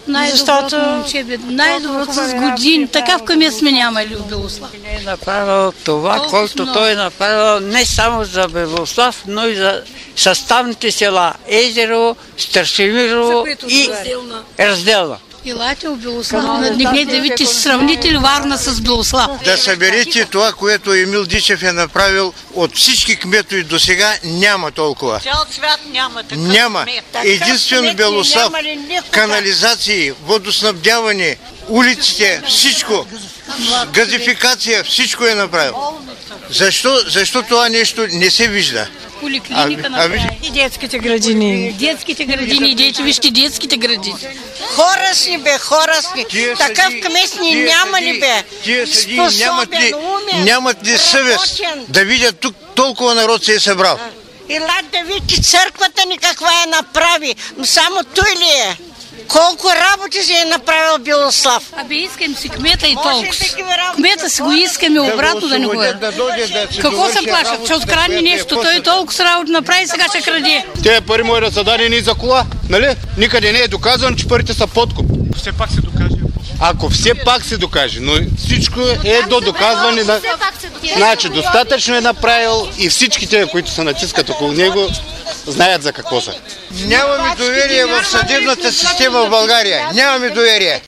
Най-доброто момче, най-доброто с години. Такъв кмет сме нямали от Белослав. Не е направил това, което той е направил не само за Белослав, но и за съставните села Езерово, Старшемирово и Разделна. Елате в Белослав, надигнете да видите, сравните ли Варна с Белослав. Да съберете това, което Емил Дичев е направил от всички кметове до сега, няма толкова. Цял свят няма такъв Няма. кмет. Единствено Белослав, канализации, водоснабдяване, улиците, всичко, газификация, всичко е направил. Защо това нещо не се вижда? Поликлиника направи. И детските градини. Детските градини, идете, вижте детските градини. Хора си бе, хора си. Такъв кмет ни няма ли бе? Тия съдии нямат ли съвест да видят тук толкова народ се е събрал? Елате да видите църквата ни каква е направи. Но само той ли е? Колко работи си е направил Белослав? Абе, искам си кмета и толкова. Кмета си го искаме обратно да не го е. Какво се плащат? Че открадне нещо, той толкова с работа направи, сега ще краде. Те пари може да са дадени за кола, нали? Никъде не е доказано, че парите са подкуп. Все пак се докаже. Ако все пак се докаже, но всичко е до доказване на... Значи, достатъчно е направил и всичките, които се натискат около него, знаят за какво са. Нямаме доверие в съдебната система в България. Нямаме доверие.